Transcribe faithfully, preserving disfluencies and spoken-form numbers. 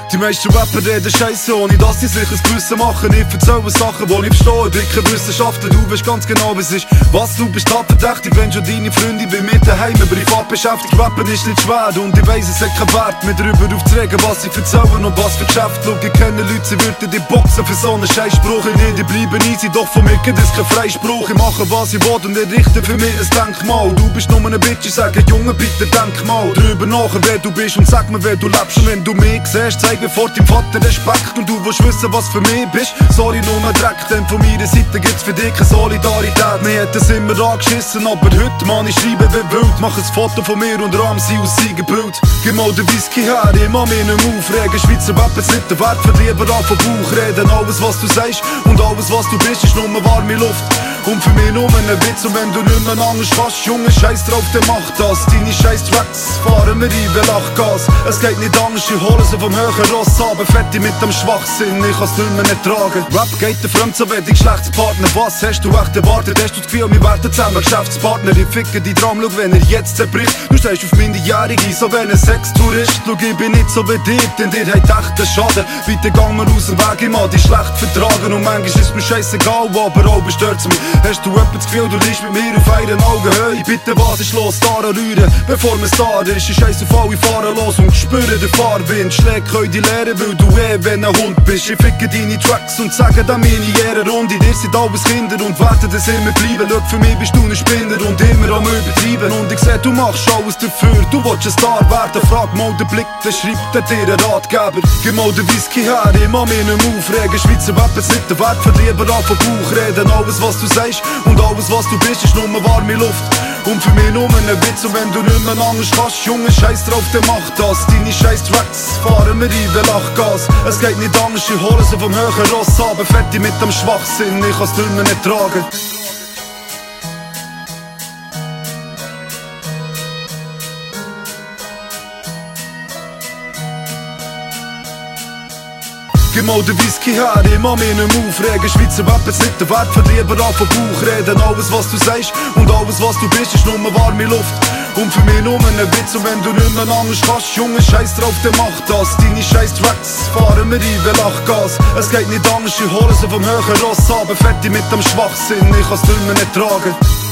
Die meisten Rapper reden Scheiße, ohne dass sie sich ein Gewissen machen. Ich erzähle Sachen, die ich verstehe, ich bin kein Wissenschaftler. Du weißt ganz genau, wie es ist. Was, du bist tatverdächtig, wenn schon deine Freunde bei mir daheim privat beschäftigt. Rappen ist nicht schwer und ich weiss, es hat keinen Wert, mir darüber aufzuregen, was sie erzählen und was für Geschäft. Schau, ich kenne Leute, sie würden die boxen für so einen Scheißspruch. Ich die bleiben easy, doch von mir gibt es kein Freispruch. Ich mache, was ich will und ich richte für mich ein Denkmal. Du bist nur eine Bitch, ich sage, Junge, bitte denk mal drüber nach, wer du bist und sag mir, wer du lebst. Und wenn du mich siehst, zeig mir vor deinem Vater Respekt und du willst wissen, was für mich bist. Sorry, nur Dreck, denn von meiner Seite gibt's für dich keine Solidarität. Mir hat es immer angeschissen, aber heute, Mann, ich schreibe wie wild. Mach ein Foto von mir und rahm sie aus Siegenbild. Gib mal den Whisky her, ich mach mich nicht mehr aufregen. Schweizer Wappen sind nicht der Wert, für lieber an von Bauch reden. Alles, was du sagst und alles, was du bist, ist nur warme Luft. Und für mich nur ein Witz, und wenn du nicht mehr anders kannst, Junge, scheiß drauf, dann mach das. Deine scheiß Tracks fahren wir rein, wie Lachgas. Es geht nicht anders, ich hole sie vom höheren Ross ab. Fette mit dem Schwachsinn, ich kann's nicht mehr nicht tragen. Rap geht der Fremd, so werde ich Geschlechtspartner. Was hast du echt erwartet? Hast du das Gefühl, wir werden zusammen Geschäftspartner? Ich ficke die Traum, schau, wenn er jetzt zerbricht. Du stehst auf Minderjährige, so wenn ein Sextourist. Schau, ich bin nicht so wie dir, denn dir hat echt einen Schaden. Bitte gang mir aus dem Weg, ich mag dich schlecht vertragen. Und manchmal ist mir scheissegal, aber auch bestört's mich. Hast du etwa das Gefühl, du liegst mit mir auf einen Augenhöhe? Bitte, was ist los, daran rühren, bevor man Star ist. Ich scheiß auf alle, fahren los und spüre den Fahrwind. Schläge können die lehren, weil du eh, wenn ein Hund bist. Ich ficke deine Tracks und sage dann meine Ehrenrunde. Dir sind alles Kinder und werden das immer bleiben. Schau, für mich bist du ein Spinner und immer am Übertreiben. Und ich seh, du machst alles dafür, du willst ein Star werden. Frag mal den Blick, der schreibt dir einen Ratgeber. Gib mal den Whisky her, ich mach mich nicht mehr aufregen. Schweizer Wappen sind der Wert, für lieber an von Bauch reden. Alles, was du sagst und alles, was du bist, ist nur warme Luft. Und für mich nur ein Witz, und wenn du nicht mehr anders kannst, Junge, scheiß drauf, dann mach das. Deine scheiß Tracks fahren wir rein, wie Lachgas. Es geht nicht anders, ich hole sie vom höheren Ross ab. Fette mit dem Schwachsinn, ich kann's nicht mehr nicht tragen. Gib mal den Whisky her, ich mach mich nicht mehr aufregen. Schweizer Wappen sind nicht der Wert, für lieber an von Bauch reden. Alles, was du sagst und alles, was du bist, ist nur warme Luft. Und für mich nur ein Witz, und wenn du nicht mehr anders kannst, Junge, scheiß drauf, dann mach das. Deine scheiß Tracks fahren wir rein, wie Lachgas. Es geht nicht anders, ich hole sie vom höheren Ross ab. Fette mit dem Schwachsinn, ich kann's nicht mehr nicht tragen.